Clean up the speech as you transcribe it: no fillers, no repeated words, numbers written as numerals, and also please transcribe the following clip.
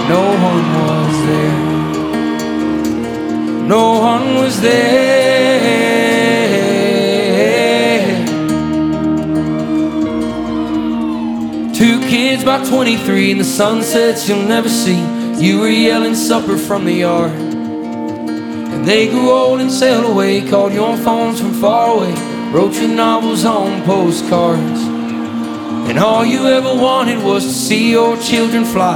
no one was there. No one was there. 2 kids by 23 and the sunsets you'll never see. You were yelling supper from the yard, and they grew old and sailed away. Called you on phones from far away, wrote your novels on postcards, and all you ever wanted was to see your children fly